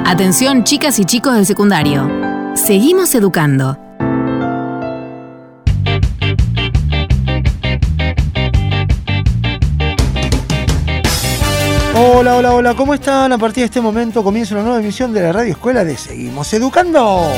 Atención, chicas y chicos del secundario. Seguimos educando. Hola, ¿cómo están? A partir de este momento comienza una nueva emisión de la Radio Escuela de Seguimos Educando.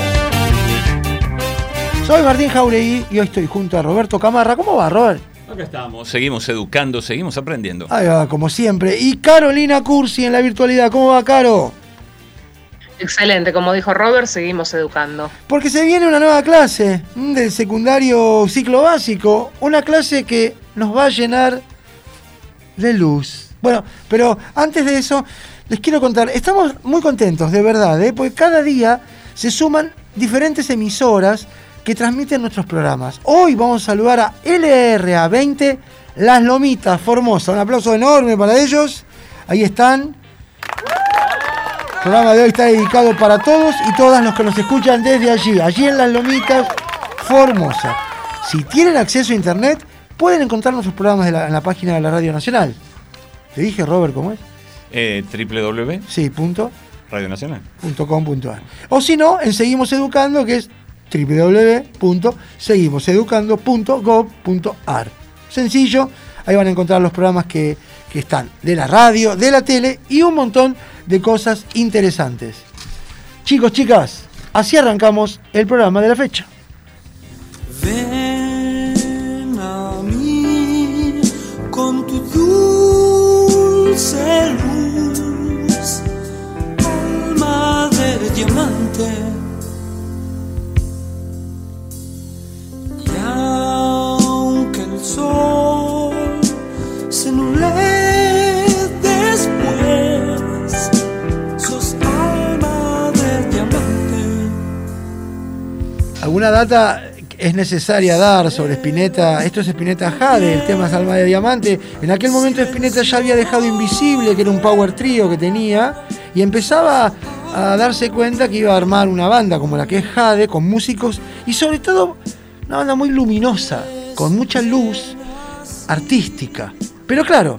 Soy Martín Jauregui y hoy estoy junto a Roberto Camarra. ¿Cómo va, Robert? Acá estamos, seguimos educando, seguimos aprendiendo. Ahí va, como siempre. Y Carolina Cursi en la virtualidad. ¿Cómo va, Caro? Excelente, como dijo Robert, seguimos educando. Porque se viene una nueva clase del secundario ciclo básico. Una clase que nos va a llenar de luz. Bueno, pero antes de eso, les quiero contar, estamos muy contentos, de verdad, porque cada día se suman diferentes emisoras que transmiten nuestros programas. Hoy vamos a saludar a LRA20, Las Lomitas, Formosa. Un aplauso enorme para ellos. Ahí están. El programa de hoy está dedicado para todos y todas los que nos escuchan desde allí en Las Lomitas, Formosa. Si tienen acceso a internet, pueden encontrar nuestros programas en la página de la Radio Nacional. ¿Te dije, Robert, cómo es? www. Sí, radionacional.com.ar. O si no, en Seguimos Educando, que es www.seguimoseducando.gov.ar. Sencillo, ahí van a encontrar los programas que están de la radio, de la tele y un montón de cosas interesantes. Chicos, chicas, así arrancamos el programa de la fecha. Ven a mí con tu dulce luz, alma de diamante, y aunque el sol se nuble después, sos alma de diamante. ¿Alguna data es necesaria dar sobre Spinetta? Esto es Spinetta Jade, el tema es Alma de Diamante. En aquel momento Spinetta ya había dejado Invisible, que era un power trío que tenía, y empezaba a darse cuenta que iba a armar una banda como la que es Jade, con músicos y sobre todo una banda muy luminosa, con mucha luz artística. Pero claro,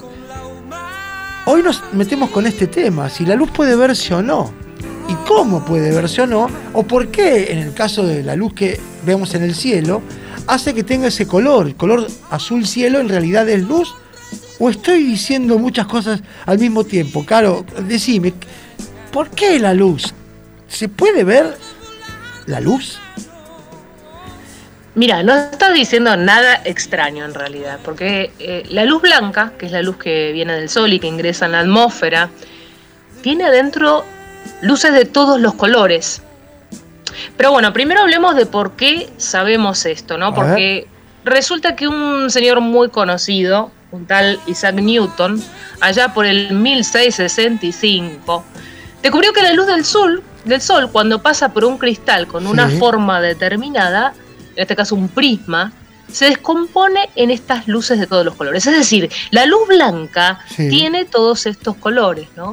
hoy nos metemos con este tema, si la luz puede verse o no, y cómo puede verse o no, o por qué en el caso de la luz que vemos en el cielo hace que tenga ese color. El color azul cielo en realidad es luz, o estoy diciendo muchas cosas al mismo tiempo. Caro, decime, ¿por qué la luz? ¿Se puede ver la luz? Mira, no estás diciendo nada extraño en realidad, porque la luz blanca, que es la luz que viene del sol y que ingresa en la atmósfera, tiene adentro luces de todos los colores. Pero bueno, primero hablemos de por qué sabemos esto, ¿no? Porque resulta que un señor muy conocido, un tal Isaac Newton, allá por el 1665, descubrió que la luz del sol, cuando pasa por un cristal con una forma determinada, en este caso un prisma, se descompone en estas luces de todos los colores. Es decir, la luz blanca tiene todos estos colores, ¿no?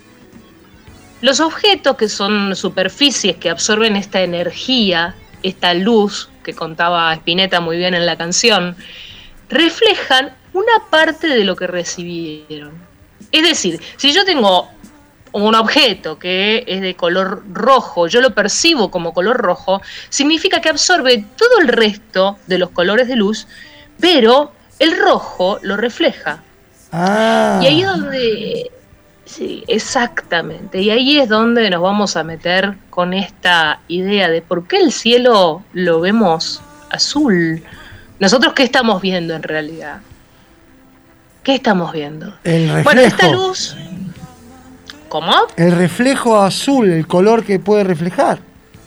Los objetos, que son superficies que absorben esta energía, esta luz que contaba Spinetta muy bien en la canción, reflejan una parte de lo que recibieron. Es decir, si yo tengo un objeto que es de color rojo, yo lo percibo como color rojo, significa que absorbe todo el resto de los colores de luz, pero el rojo lo refleja. Y ahí es donde... Sí, exactamente. Y ahí es donde nos vamos a meter con esta idea de por qué el cielo lo vemos azul. Nosotros, ¿qué estamos viendo en realidad? ¿Qué estamos viendo? El reflejo. Bueno, esta luz... ¿Cómo? El reflejo azul, el color que puede reflejar.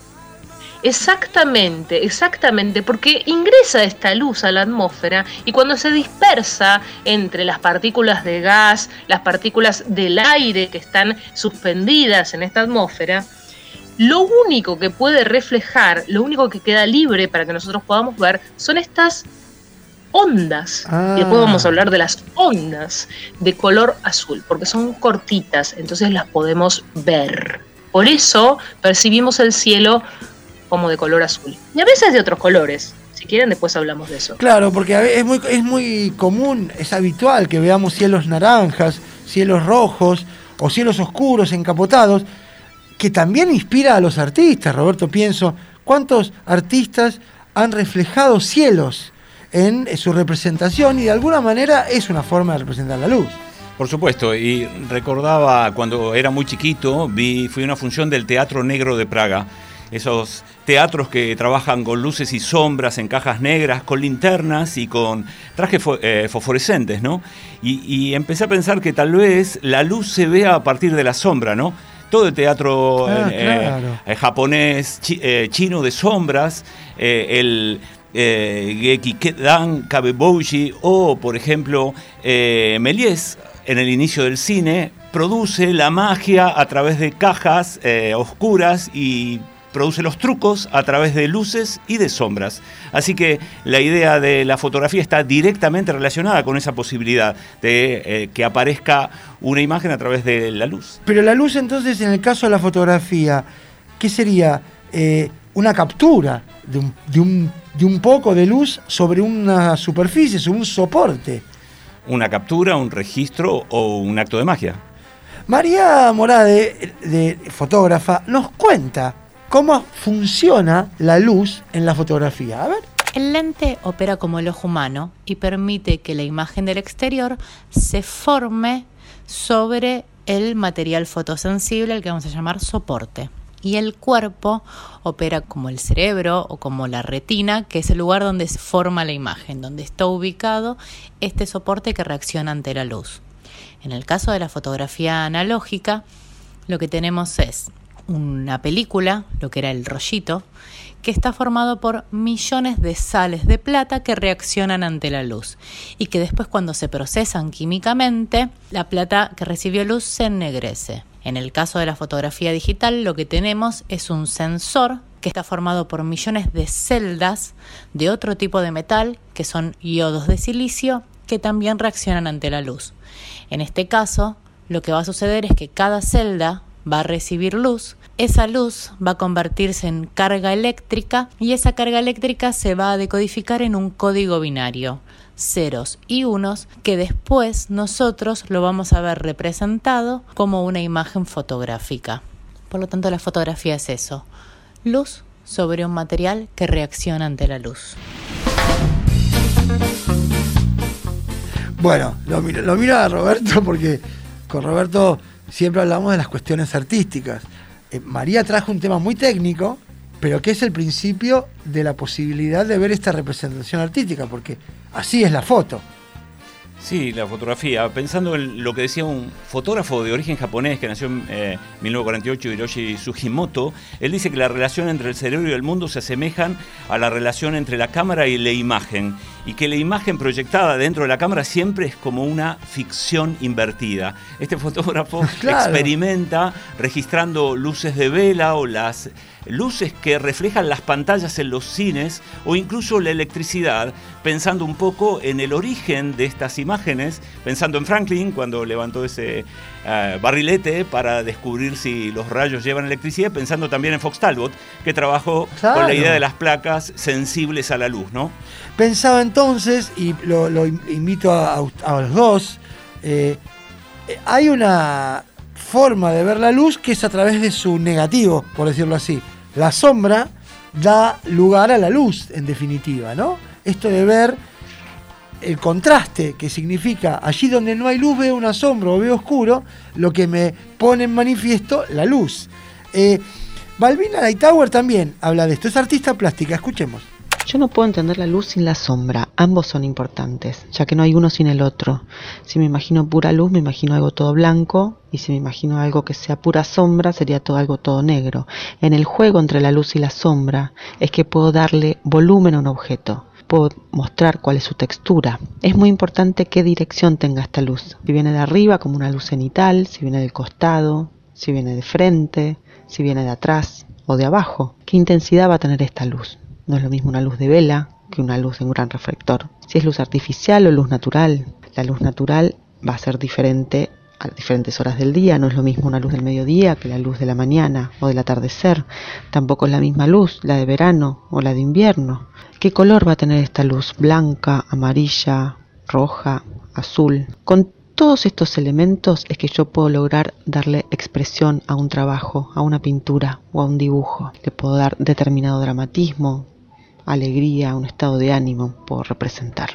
Exactamente, porque ingresa esta luz a la atmósfera y cuando se dispersa entre las partículas de gas, las partículas del aire que están suspendidas en esta atmósfera, lo único que puede reflejar, lo único que queda libre para que nosotros podamos ver son estas ondas. Y después vamos a hablar de las ondas de color azul, porque son cortitas, entonces las podemos ver. Por eso percibimos el cielo como de color azul. Y a veces de otros colores. Si quieren, después hablamos de eso. Claro, porque es muy común, es habitual que veamos cielos naranjas, cielos rojos o cielos oscuros, encapotados. que también inspira a los artistas. Roberto, pienso, ¿cuántos artistas han reflejado cielos en su representación? Y de alguna manera es una forma de representar la luz. Por supuesto, y recordaba cuando era muy chiquito, fui a una función del Teatro Negro de Praga. Esos teatros que trabajan con luces y sombras en cajas negras, con linternas y con trajes fosforescentes, ¿no? Y empecé a pensar que tal vez la luz se vea a partir de la sombra, ¿no? Todo el teatro claro. Japonés, chino de sombras, el Gekidan Kabebouji o, por ejemplo, Méliès, en el inicio del cine, produce la magia a través de cajas oscuras y produce los trucos a través de luces y de sombras. Así que la idea de la fotografía está directamente relacionada con esa posibilidad de que aparezca una imagen a través de la luz. Pero la luz, entonces, en el caso de la fotografía, ¿qué sería? Una captura de un poco de luz sobre una superficie, sobre un soporte. Una captura, un registro o un acto de magia. María Morade, de fotógrafa, nos cuenta cómo funciona la luz en la fotografía. A ver. El lente opera como el ojo humano y permite que la imagen del exterior se forme sobre el material fotosensible, el que vamos a llamar soporte. Y el cuerpo opera como el cerebro o como la retina, que es el lugar donde se forma la imagen, donde está ubicado este soporte que reacciona ante la luz. En el caso de la fotografía analógica, lo que tenemos es una película, lo que era el rollito, que está formado por millones de sales de plata que reaccionan ante la luz y que después, cuando se procesan químicamente, la plata que recibió luz se ennegrece. En el caso de la fotografía digital, lo que tenemos es un sensor que está formado por millones de celdas de otro tipo de metal, que son iodos de silicio, que también reaccionan ante la luz. En este caso, lo que va a suceder es que cada celda va a recibir luz, esa luz va a convertirse en carga eléctrica y esa carga eléctrica se va a decodificar en un código binario, ceros y unos, que después nosotros lo vamos a ver representado como una imagen fotográfica. Por lo tanto, la fotografía es eso, luz sobre un material que reacciona ante la luz. Bueno, lo miro a Roberto porque con Roberto siempre hablamos de las cuestiones artísticas. María trajo un tema muy técnico, pero que es el principio de la posibilidad de ver esta representación artística, porque así es la foto. Sí, la fotografía. Pensando en lo que decía un fotógrafo de origen japonés que nació en 1948, Hiroshi Sugimoto, él dice que la relación entre el cerebro y el mundo se asemejan a la relación entre la cámara y la imagen, y que la imagen proyectada dentro de la cámara siempre es como una ficción invertida. Este fotógrafo experimenta registrando luces de vela o las luces que reflejan las pantallas en los cines o incluso la electricidad, pensando un poco en el origen de estas imágenes, pensando en Franklin cuando levantó ese barrilete para descubrir si los rayos llevan electricidad, pensando también en Fox Talbot, que trabajó con la idea de las placas sensibles a la luz, ¿no? Pensaba entonces, y lo invito a los dos, hay una forma de ver la luz que es a través de su negativo, por decirlo así. La sombra da lugar a la luz, en definitiva, ¿no? Esto de ver el contraste, que significa allí donde no hay luz veo una sombra o veo oscuro, lo que me pone en manifiesto la luz. Balbina Hightower también habla de esto, es artista plástica, escuchemos. Yo no puedo entender la luz sin la sombra, ambos son importantes, ya que no hay uno sin el otro. Si me imagino pura luz, me imagino algo todo blanco, y si me imagino algo que sea pura sombra, sería algo todo negro. En el juego entre la luz y la sombra es que puedo darle volumen a un objeto, puedo mostrar cuál es su textura. Es muy importante qué dirección tenga esta luz, si viene de arriba como una luz cenital, si viene del costado, si viene de frente, si viene de atrás o de abajo. ¿Qué intensidad va a tener esta luz? No es lo mismo una luz de vela que una luz de un gran reflector. Si es luz artificial o luz natural, la luz natural va a ser diferente a diferentes horas del día. No es lo mismo una luz del mediodía que la luz de la mañana o del atardecer. Tampoco es la misma luz la de verano o la de invierno. ¿Qué color va a tener esta luz? Blanca, amarilla, roja, azul. Con todos estos elementos es que yo puedo lograr darle expresión a un trabajo, a una pintura o a un dibujo. Le puedo dar determinado dramatismo, alegría, un estado de ánimo, puedo representar.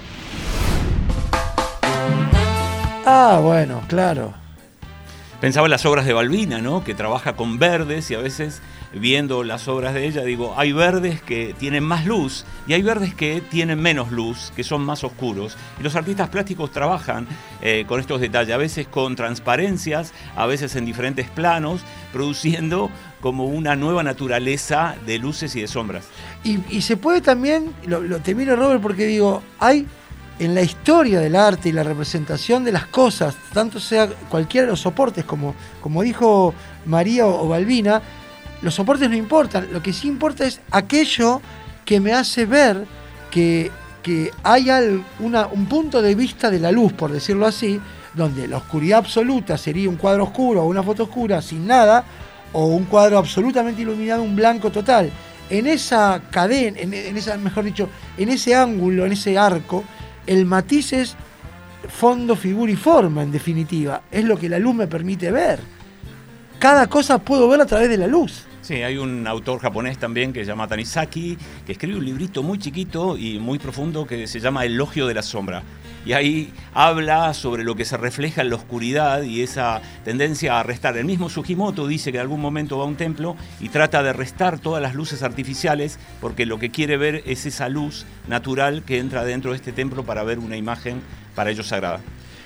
Ah, bueno, claro. Pensaba en las obras de Balbina, ¿no? Que trabaja con verdes y a veces viendo las obras de ella digo, hay verdes que tienen más luz y hay verdes que tienen menos luz, que son más oscuros. Y los artistas plásticos trabajan con estos detalles, a veces con transparencias, a veces en diferentes planos, produciendo como una nueva naturaleza de luces y de sombras. Y se puede también, lo termino, Robert, porque digo, hay en la historia del arte y la representación de las cosas, tanto sea cualquiera de los soportes, como dijo María o Balbina, los soportes no importan, lo que sí importa es aquello que me hace ver que hay un punto de vista de la luz, por decirlo así, donde la oscuridad absoluta sería un cuadro oscuro o una foto oscura sin nada, o un cuadro absolutamente iluminado, un blanco total. En esa cadena, mejor dicho, en ese ángulo, en ese arco, el matiz es fondo, figura y forma, en definitiva. Es lo que la luz me permite ver. Cada cosa puedo ver a través de la luz. Sí, hay un autor japonés también que se llama Tanizaki, que escribe un librito muy chiquito y muy profundo que se llama Elogio de la sombra. Y ahí habla sobre lo que se refleja en la oscuridad y esa tendencia a restar. El mismo Sugimoto dice que en algún momento va a un templo y trata de restar todas las luces artificiales porque lo que quiere ver es esa luz natural que entra dentro de este templo para ver una imagen para ellos sagrada.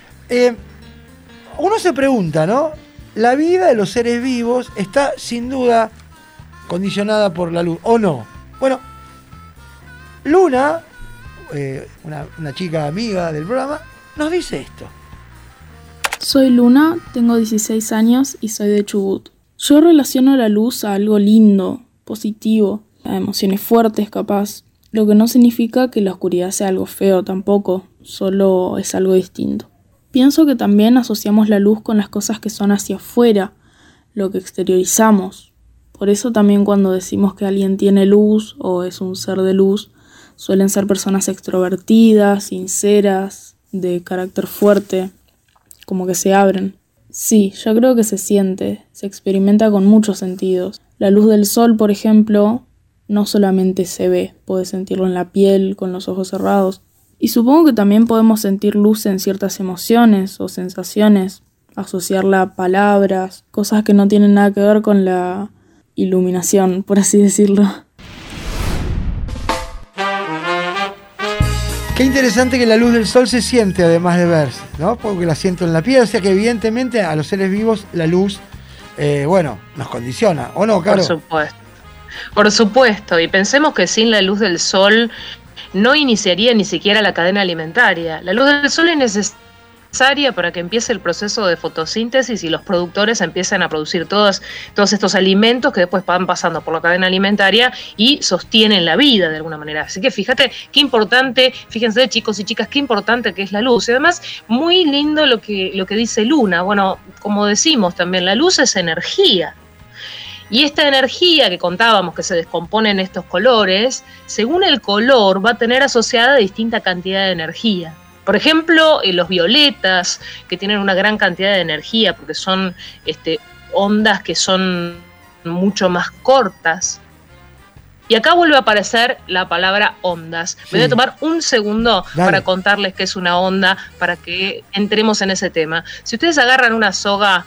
Uno se pregunta, ¿no? La vida de los seres vivos está sin duda condicionada por la luz, ¿o no? Bueno, Luna, una chica amiga del programa, nos dice esto. Soy Luna, tengo 16 años y soy de Chubut. Yo relaciono la luz a algo lindo, positivo, a emociones fuertes capaz, lo que no significa que la oscuridad sea algo feo tampoco, solo es algo distinto. Pienso que también asociamos la luz con las cosas que son hacia afuera, lo que exteriorizamos. Por eso también cuando decimos que alguien tiene luz o es un ser de luz, suelen ser personas extrovertidas, sinceras, de carácter fuerte, como que se abren. Sí, yo creo que se siente, se experimenta con muchos sentidos. La luz del sol, por ejemplo, no solamente se ve, puedes sentirlo en la piel, con los ojos cerrados. Y supongo que también podemos sentir luz en ciertas emociones o sensaciones, asociarla a palabras, cosas que no tienen nada que ver con la iluminación, por así decirlo. Qué interesante que la luz del sol se siente además de verse, ¿no? Porque la siento en la piel, o sea que evidentemente a los seres vivos la luz, nos condiciona, ¿o no, Caro? Por supuesto, y pensemos que sin la luz del sol no iniciaría ni siquiera la cadena alimentaria. La luz del sol es necesaria para que empiece el proceso de fotosíntesis y los productores empiecen a producir todos estos alimentos que después van pasando por la cadena alimentaria y sostienen la vida de alguna manera. Así que fíjate qué importante, fíjense chicos y chicas, qué importante que es la luz. Y además, muy lindo lo que dice Luna. Bueno, como decimos también, la luz es energía. Y esta energía que contábamos que se descompone en estos colores, según el color va a tener asociada distinta cantidad de energía. Por ejemplo, los violetas, que tienen una gran cantidad de energía porque son ondas que son mucho más cortas. Y acá vuelve a aparecer la palabra ondas. Sí. Me voy a tomar un segundo para contarles qué es una onda, para que entremos en ese tema. Si ustedes agarran una soga,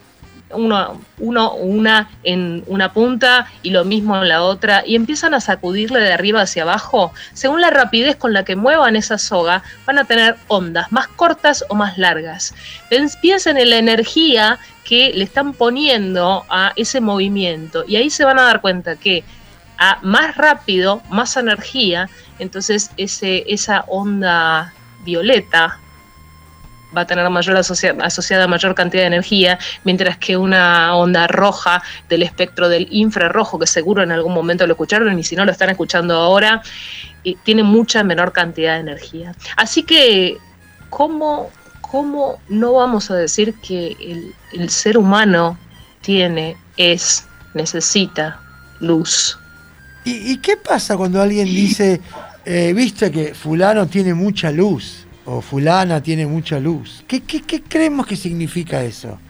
una en una punta y lo mismo en la otra y empiezan a sacudirle de arriba hacia abajo, según la rapidez con la que muevan esa soga van a tener ondas más cortas o más largas. Piensen en la energía que le están poniendo a ese movimiento y ahí se van a dar cuenta que a más rápido, más energía, entonces esa onda violeta va a tener asociada a mayor cantidad de energía, mientras que una onda roja del espectro del infrarrojo, que seguro en algún momento lo escucharon y si no lo están escuchando ahora, tiene mucha menor cantidad de energía. Así que, ¿cómo no vamos a decir que el ser humano necesita luz? ¿Y qué pasa cuando alguien dice, viste que fulano tiene mucha luz? o fulana tiene mucha luz. ¿Qué creemos que significa eso?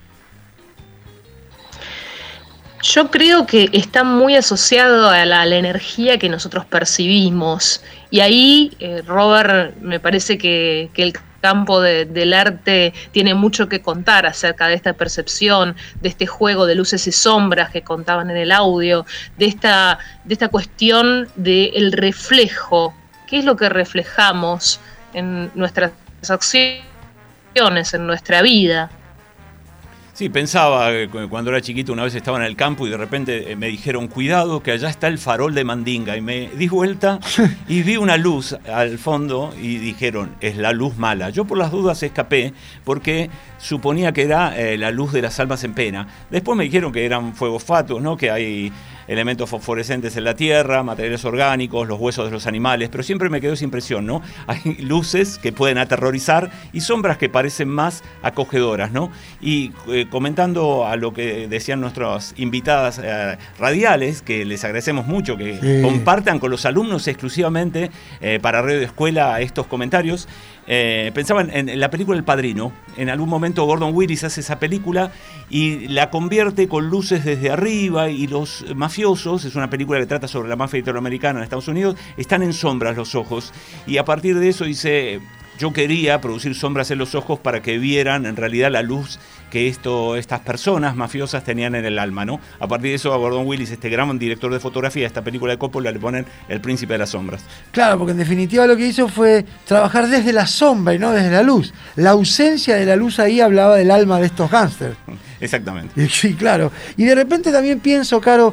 Yo creo que está muy asociado a la energía que nosotros percibimos. Y ahí, Robert, me parece que el campo del arte tiene mucho que contar acerca de esta percepción, de este juego de luces y sombras que contaban en el audio, de esta cuestión del reflejo. ¿Qué es lo que reflejamos en nuestras acciones, en nuestra vida? Sí, pensaba cuando era chiquito, una vez estaba en el campo y de repente me dijeron, cuidado que allá está el farol de Mandinga, y me di vuelta y vi una luz al fondo y dijeron, es la luz mala. Yo por las dudas escapé porque suponía que era la luz de las almas en pena. Después me dijeron que eran fuegos fatuos, ¿no? Que hay elementos fosforescentes en la tierra, materiales orgánicos, los huesos de los animales, pero siempre me quedó esa impresión, ¿no? Hay luces que pueden aterrorizar y sombras que parecen más acogedoras, ¿no? Y comentando a lo que decían nuestras invitadas radiales, que les agradecemos mucho que compartan con los alumnos exclusivamente para Radio Escuela estos comentarios, pensaban en la película El Padrino. En algún momento Gordon Willis hace esa película y la convierte con luces desde arriba, y los mafiosos, es una película que trata sobre la mafia italoamericana en Estados Unidos, están en sombras los ojos, y a partir de eso dice, yo quería producir sombras en los ojos para que vieran en realidad la luz que estas personas mafiosas tenían en el alma, ¿no? A partir de eso a Gordon Willis, este gran director de fotografía de esta película de Coppola, le ponen El Príncipe de las Sombras. Claro, porque en definitiva lo que hizo fue trabajar desde la sombra y no desde la luz. La ausencia de la luz ahí hablaba del alma de estos gángsters. Exactamente. Sí, claro. Y de repente también pienso, Caro,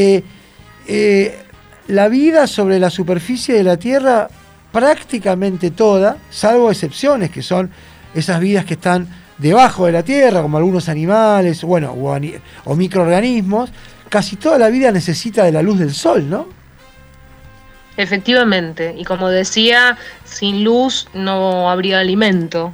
la vida sobre la superficie de la Tierra, prácticamente toda, salvo excepciones, que son esas vidas que están debajo de la Tierra, como algunos animales, bueno, o microorganismos, casi toda la vida necesita de la luz del sol, ¿no? Efectivamente, y como decía, sin luz no habría alimento.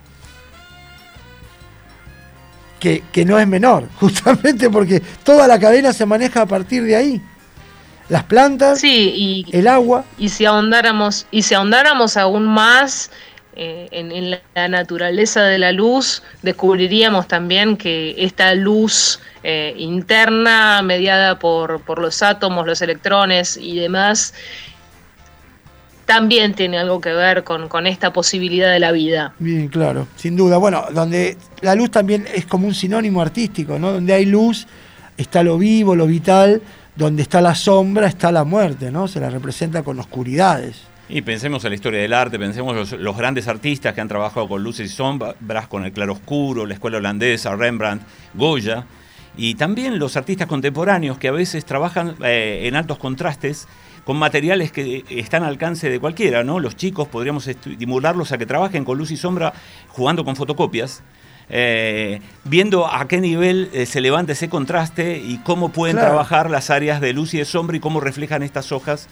Que no es menor, justamente porque toda la cadena se maneja a partir de ahí. Las plantas, sí, el agua. Y si ahondáramos aún más en la naturaleza de la luz, descubriríamos también que esta luz interna, mediada por los átomos, los electrones y demás, también tiene algo que ver con esta posibilidad de la vida. Bien, claro, sin duda. Bueno, donde la luz también es como un sinónimo artístico, ¿no? Donde hay luz está lo vivo, lo vital. Donde está la sombra está la muerte, ¿no? Se la representa con oscuridades. Y pensemos en la historia del arte, pensemos los grandes artistas que han trabajado con luces y sombras, con el claroscuro, la escuela holandesa, Rembrandt, Goya, y también los artistas contemporáneos que a veces trabajan en altos contrastes con materiales que están al alcance de cualquiera, ¿no? Los chicos podríamos estimularlos a que trabajen con luz y sombra jugando con fotocopias, viendo a qué nivel se levanta ese contraste y cómo pueden trabajar las áreas de luz y de sombra y cómo reflejan estas hojas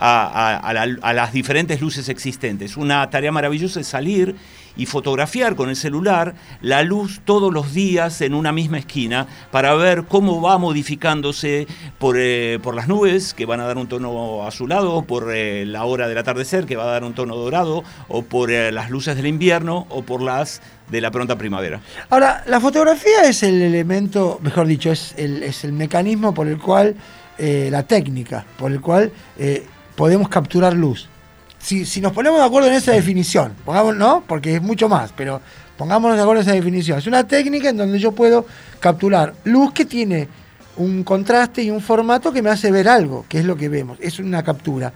a las diferentes luces existentes. Una tarea maravillosa es salir y fotografiar con el celular la luz todos los días en una misma esquina para ver cómo va modificándose por las nubes, que van a dar un tono azulado, por la hora del atardecer, que va a dar un tono dorado, o por las luces del invierno, o por las de la pronta primavera. Ahora, la fotografía es el elemento, mejor dicho, es el mecanismo por el cual, la técnica, por el cual podemos capturar luz. Si nos ponemos de acuerdo en esa definición, no, porque es mucho más, pero pongámonos de acuerdo en esa definición. Es una técnica en donde yo puedo capturar luz que tiene un contraste y un formato que me hace ver algo, que es lo que vemos. Es una captura.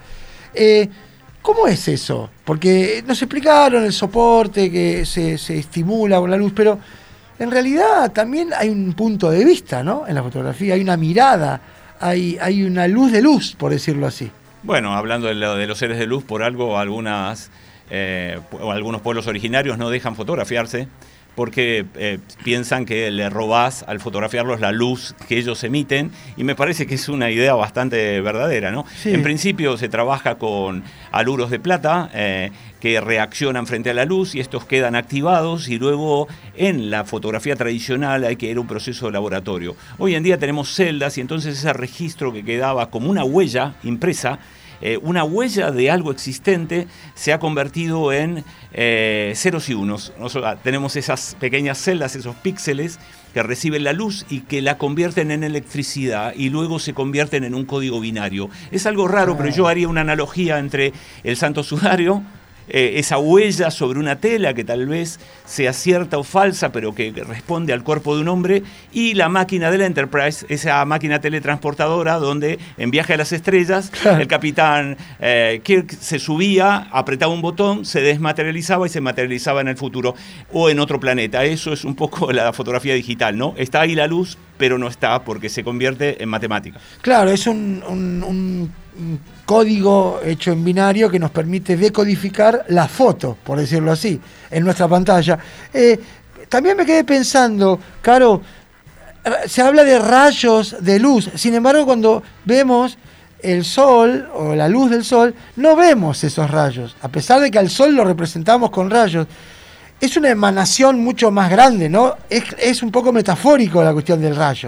¿Cómo es eso? Porque nos explicaron el soporte que se estimula con la luz, pero en realidad también hay un punto de vista, ¿no? En la fotografía hay una mirada, hay una luz de luz, por decirlo así. Bueno, hablando de los seres de luz, por algo algunos pueblos originarios no dejan fotografiarse porque piensan que le robás al fotografiarlos la luz que ellos emiten, y me parece que es una idea bastante verdadera, ¿no? Sí. En principio se trabaja con haluros de plata que reaccionan frente a la luz y estos quedan activados, y luego en la fotografía tradicional hay que ir a un proceso de laboratorio. Hoy en día tenemos celdas y entonces ese registro que quedaba como una huella impresa una huella de algo existente se ha convertido en ceros y unos. Nosotros tenemos esas pequeñas celdas, esos píxeles que reciben la luz y que la convierten en electricidad y luego se convierten en un código binario. Es algo raro, pero yo haría una analogía entre el Santo Sudario, esa huella sobre una tela que tal vez sea cierta o falsa, pero que responde al cuerpo de un hombre, y la máquina de la Enterprise, esa máquina teletransportadora donde en Viaje a las Estrellas el capitán Kirk se subía, apretaba un botón, se desmaterializaba y se materializaba en el futuro o en otro planeta. Eso es un poco la fotografía digital, ¿no? Está ahí la luz, pero no está porque se convierte en matemática. Claro, es un código hecho en binario que nos permite decodificar la foto, por decirlo así, en nuestra pantalla. También me quedé pensando, Caro, se habla de rayos de luz, sin embargo cuando vemos el sol o la luz del sol, no vemos esos rayos, a pesar de que al sol lo representamos con rayos. Es una emanación mucho más grande, ¿no? Es un poco metafórico la cuestión del rayo.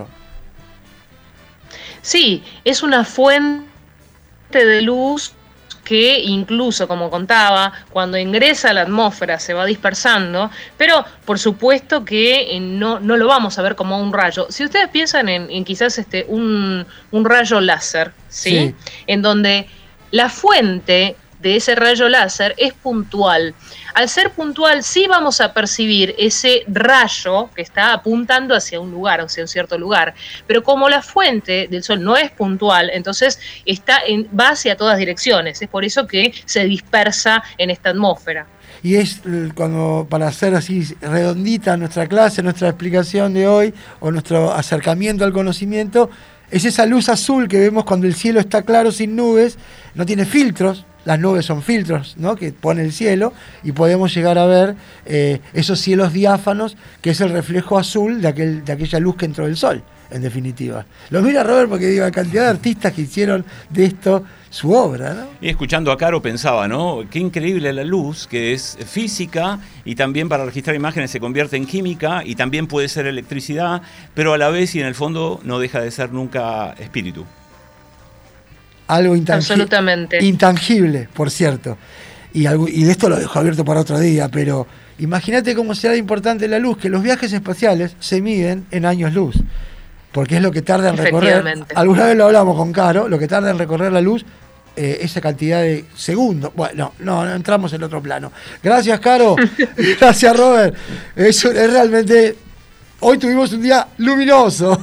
Sí, es una fuente de luz que incluso, como contaba, cuando ingresa a la atmósfera se va dispersando, pero por supuesto que no lo vamos a ver como un rayo. Si ustedes piensan en quizás un rayo láser, ¿sí? En donde la fuente de ese rayo láser es puntual. Al ser puntual, sí vamos a percibir ese rayo que está apuntando hacia un lugar, hacia un cierto lugar. Pero como la fuente del sol no es puntual, entonces va hacia todas direcciones. Es por eso que se dispersa en esta atmósfera. Y es cuando, para hacer así redondita nuestra clase, nuestra explicación de hoy, o nuestro acercamiento al conocimiento, es esa luz azul que vemos cuando el cielo está claro, sin nubes, no tiene filtros. Las nubes son filtros, ¿no?, que pone el cielo, y podemos llegar a ver esos cielos diáfanos, que es el reflejo azul de aquella luz que entró del sol, en definitiva. Lo mira Robert porque digo, la cantidad de artistas que hicieron de esto su obra, ¿no? Y escuchando a Caro pensaba, ¿no?, qué increíble la luz, que es física y también para registrar imágenes se convierte en química y también puede ser electricidad, pero a la vez y en el fondo no deja de ser nunca espíritu. Algo absolutamente intangible, por cierto. Y de esto lo dejo abierto para otro día, pero imagínate cómo será de importante la luz, que los viajes espaciales se miden en años luz, porque es lo que tarda en recorrer. Alguna vez lo hablamos con Caro, lo que tarda en recorrer la luz, esa cantidad de segundos. Bueno, no entramos en otro plano. Gracias, Caro. Gracias, Robert. Es realmente... Hoy tuvimos un día luminoso.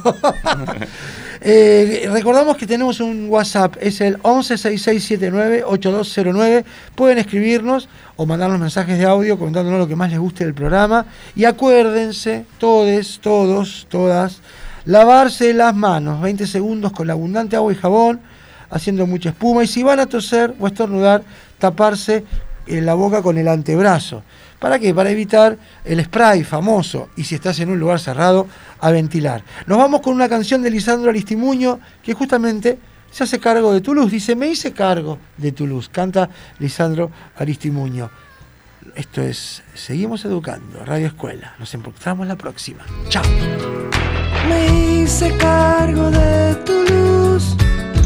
Recordamos que tenemos un WhatsApp, es el 1166798209. Pueden escribirnos o mandarnos mensajes de audio contándonos lo que más les guste del programa. Y acuérdense, todas, lavarse las manos 20 segundos con la abundante agua y jabón, haciendo mucha espuma. Y si van a toser o estornudar, taparse la boca con el antebrazo. ¿Para qué? Para evitar el spray famoso, y si estás en un lugar cerrado, a ventilar. Nos vamos con una canción de Lisandro Aristimuño, que justamente se hace cargo de tu luz. Dice, me hice cargo de tu luz. Canta Lisandro Aristimuño. Esto es Seguimos Educando, Radio Escuela. Nos encontramos la próxima. Chao. Me hice cargo de tu luz,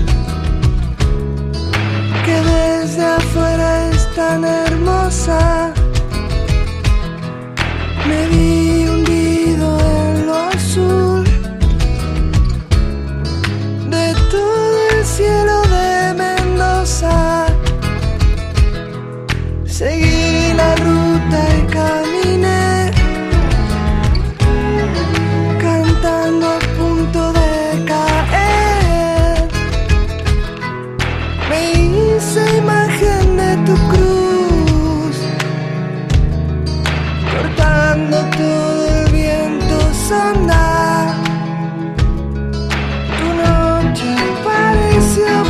que desde afuera es tan hermosa. Me vi hundido en lo azul de todo el cielo de Mendoza. Seguí la ruta y caminé, cantando a punto de caer. Me hice imagen de tu cruz, cortando todo el viento sonda. Tu noche pareció